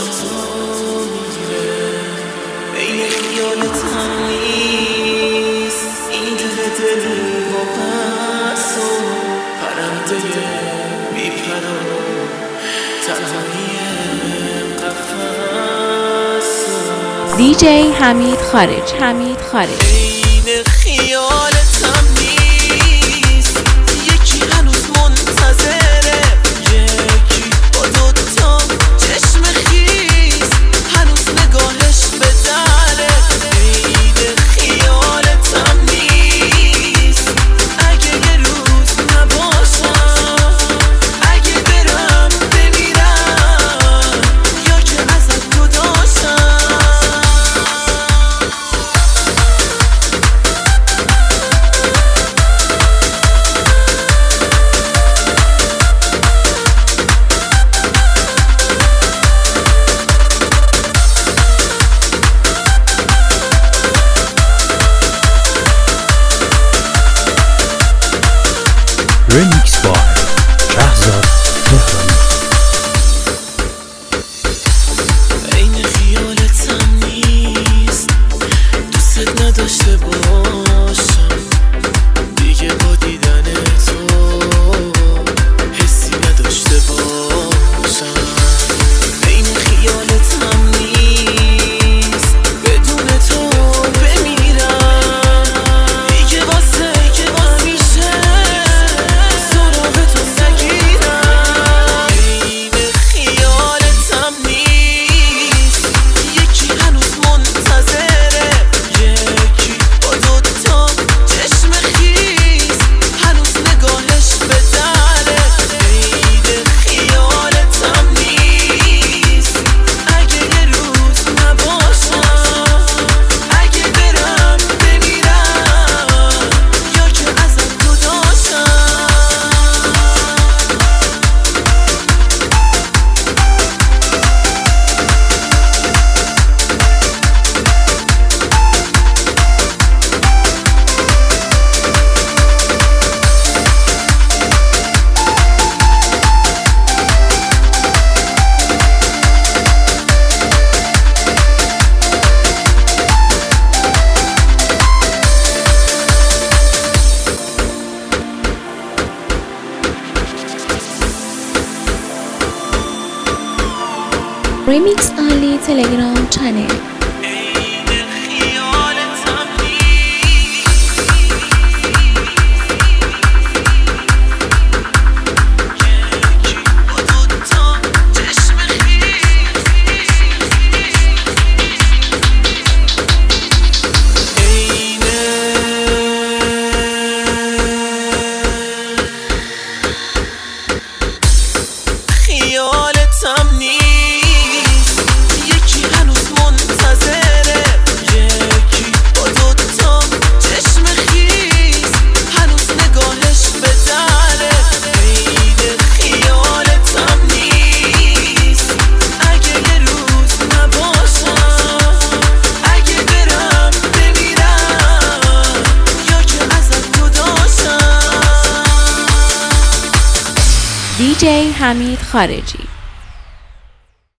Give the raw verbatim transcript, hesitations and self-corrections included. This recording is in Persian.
تو میگیره، این خیالت هم نیست، این دل دلی و پس و پرنده میپره تنهایی قفس. دی جی حمید خارج حمید خارج این خیالت هم نیست، یکی هنوز منتظره، یکی با دوتا چشم خیس هنوز نگاهش به دره. این خیالت هم نیست، اگه یه روز نباشم، اگه برم بمیرم یا که ازت جداشم. Remix by شهزاد تهرانی. این خیالت هم نیست، دوست نداشته باشم دیگه، با دیدن تو حسی نداشته باشم. این خیالت هم نیست، بدون تو بمیرم دیگه، واسه که همیشه سراغ تو نگیرم. این خیالت هم نیست، یکی هنوز منتظره، یکی با دوتا چشم خیس هنوز نگاهش به دره. این خیالت هم نیست، اگه یه روز نباشم، اگه برم بمیرم یا که ازت جداشم. Remix only Telegram channel. این خیالت هم نیست، یکی با دوتا چشم خیس. این خیالت هم نیست، یکی هنوز منتظره، یکی با دوتا چشم خیس هنوز نگاهش به دره. این خیالت هم نیست، اگه یه روز نباشم، اگه برم بمیرم یا که ازت جداشم. دی جی حمید خارجی.